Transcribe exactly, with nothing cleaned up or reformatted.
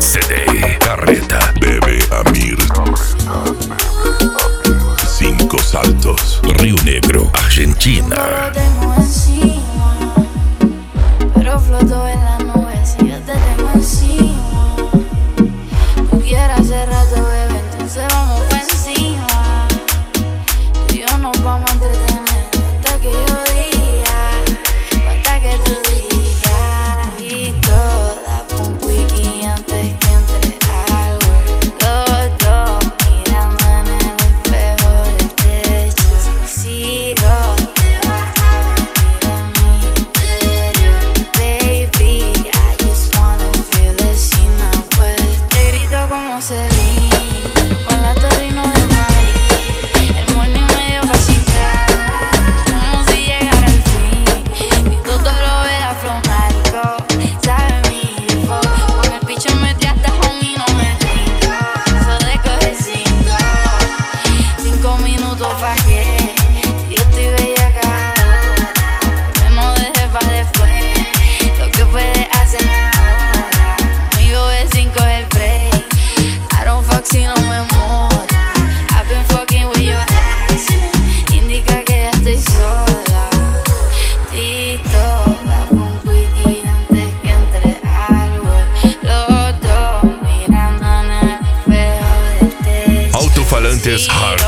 C D Carreta, Bebe Amir. Cinco Saltos, Río Negro, Argentina. No lo tengo encima, pero floto en la nube si yo te tengo encima. Tú quieres hace rato, bebé, entonces vamos por encima. Tú y yo nos vamos a entretener hasta que yo diga, hasta que tú digas. Y toda pum wiki antes que entre al work. Los dos mirando en el espejo del techo. Sigo te vas a venir en mi interior. Baby, I just wanna feel the scene now, pues. Te grito como Celine, con la Torino de Madrid. El morning me dio pa' chingar, como si llegara el fin. Mi toto lo ve a flow narco, sabe mi info. Con el picho me hasta home y no me rindo. Eso de coger cinco, cinco minutos pa' que yo estoy bella ahora. Que no dejes pa' después lo que puedes hacer ahora. Conmigo es cinco el break. I don't fuck si no me mola. I've been fucking with your ass. Indica que ya estoy sola. Tito, da un wiki antes que entre al work. Los dos mirando en el espejo del techo. Alto-falantes Hard